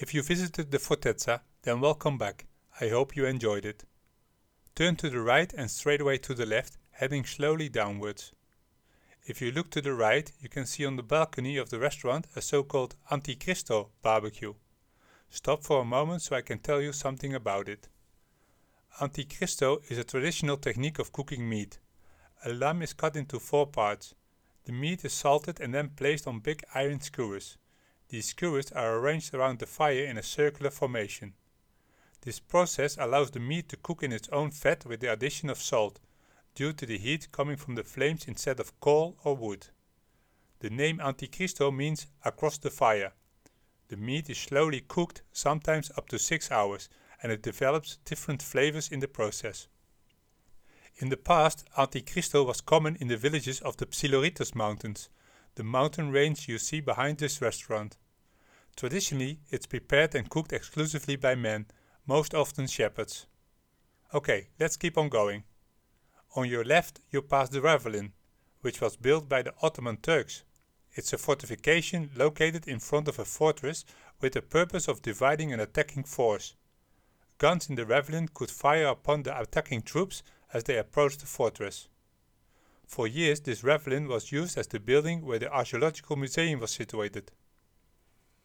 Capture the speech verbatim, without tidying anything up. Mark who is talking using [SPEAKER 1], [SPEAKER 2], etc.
[SPEAKER 1] If you visited the Fortezza, then welcome back. I hope you enjoyed it. Turn to the right and straight away to the left, heading slowly downwards. If you look to the right, you can see on the balcony of the restaurant a so-called Anticristo barbecue. Stop for a moment so I can tell you something about it. Anticristo is a traditional technique of cooking meat. A lamb is cut into four parts. The meat is salted and then placed on big iron skewers. These skewers are arranged around the fire in a circular formation. This process allows the meat to cook in its own fat with the addition of salt, due to the heat coming from the flames instead of coal or wood. The name Anticristo means across the fire. The meat is slowly cooked, sometimes up to six hours, and it develops different flavors in the process. In the past, Anticristo was common in the villages of the Psiloritos Mountains, the mountain range you see behind this restaurant. Traditionally, it's prepared and cooked exclusively by men, most often shepherds. Okay, let's keep on going. On your left, you pass the Ravelin, which was built by the Ottoman Turks. It's a fortification located in front of a fortress with the purpose of dividing an attacking force. Guns in the Ravelin could fire upon the attacking troops as they approached the fortress. For years, this Ravelin was used as the building where the Archaeological Museum was situated.